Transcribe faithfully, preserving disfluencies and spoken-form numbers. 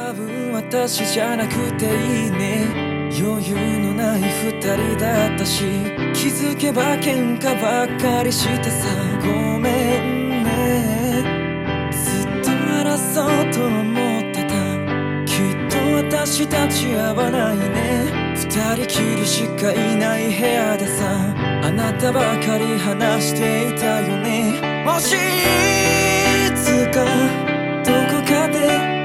多分私じゃなくていいね。余裕のない二人だったし、気づけば喧嘩ばっかりしてさ。ごめんね、ずっと争うと思ってた。きっと私たち合わないね。二人きりしかいない部屋でさ、あなたばかり話していたよね。もしいつかどこかで